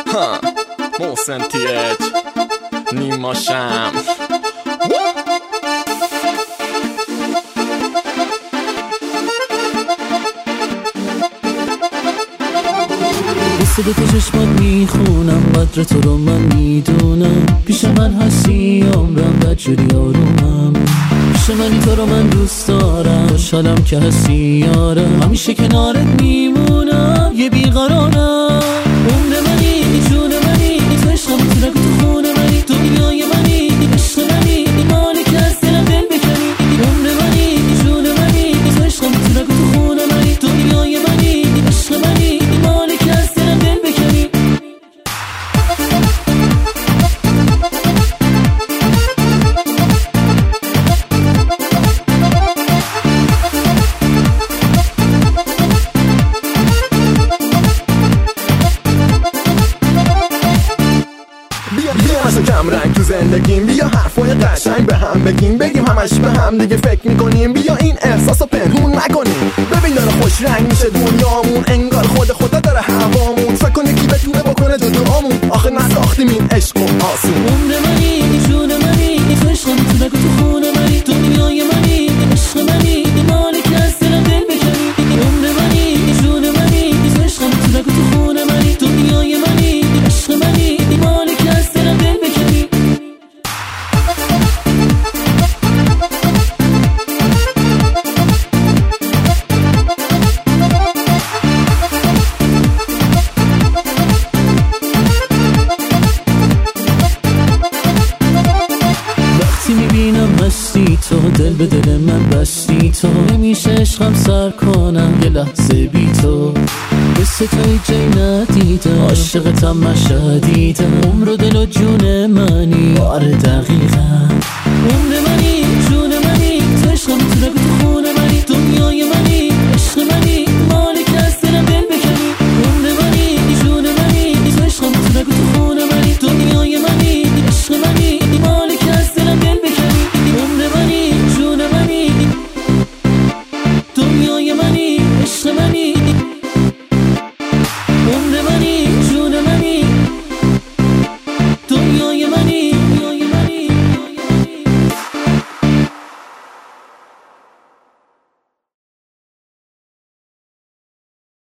محسن تیج نیما شم صدا تو چشمات میخونم قدر تو رو من میدونم پیش من هستی عمرم بدجوری آرومم پیش منی تو رو من دوست دارم خوشحالم که هستی یارم همیشه کنارت میمونم یه بیقرارم عمر منی جون منی تو عشقم تو رگ تو خون منی دنیای منی عشق منی مالی که از دلم دل بکنی عمر منی جون منی تو عشقم تو رگ تو خون منی دنیای منی عشق منی مالی که از دلم دل بکنی بیا مثلا کم رنگ تو زندگیم بیا حرفای قشنگ به هم بگیم بگیم همش به هم دیگه فکر میکنیم بیا این احساسو پنهون نکنیم ببین داره خوش رنگ میشه دنیامون انگار خدا داره هوامون فکر کن یکی بتونه بکنه دعامون آخه نساختیم این عشق و آسون عمر منی جون منی تو عشقم تو رگ تو خون منی دنیای منی عشق منی مالی که از دلم دل بکنی عمر منی جون منی تو عشقم تو رگ تو خون منی دنیای منی عشق منی مالی که از دلم دل بکنی وقتی میبینم هستی تو دل به دل من بستی تو نمیشه عشقم سر کنم یه لحظه بی تو مثل توی جای ندیدم عاشقتم من شدیدم عمر و دل و جون منی آره دقیقا عمر